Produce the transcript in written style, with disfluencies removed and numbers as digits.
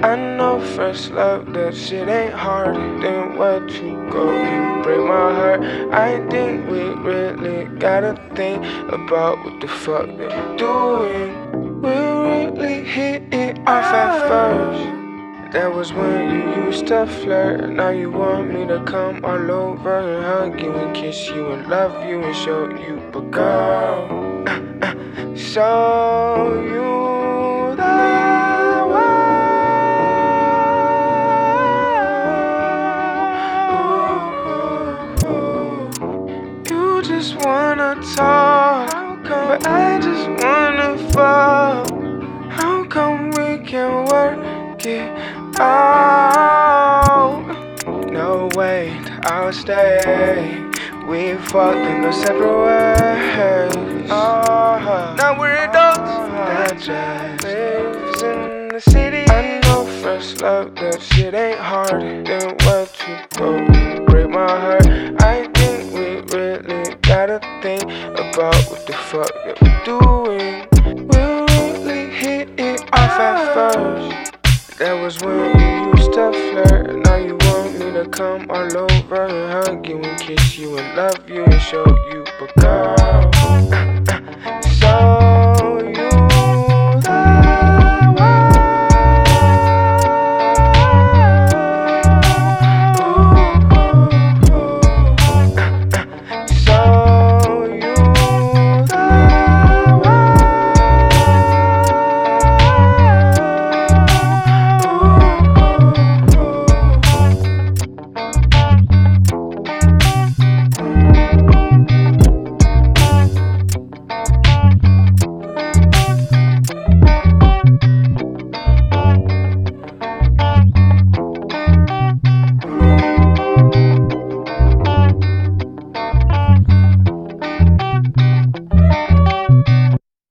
I know first love, that shit ain't harder than what you go. You break my heart. I think we really gotta think about what the fuck that we're doing. We really hit it off at first. That was when you used to flirt. Now you want me to come all over and hug you and kiss you and love you and show you. But girl, show you the world. You just wanna talk, but I just wanna fall. How come we can't work it out? No, wait, I'll stay. We fucked and go separate ways. Now we're adults that just lives in the city. I know first love, that shit ain't harder than what you go. You break my heart. I think we really gotta think about what the fuck that we're doing. We'll really hit it off at first. That was when you used to flirt. Now you want me to come all over and hug you and kiss you and love you and show you. But girl,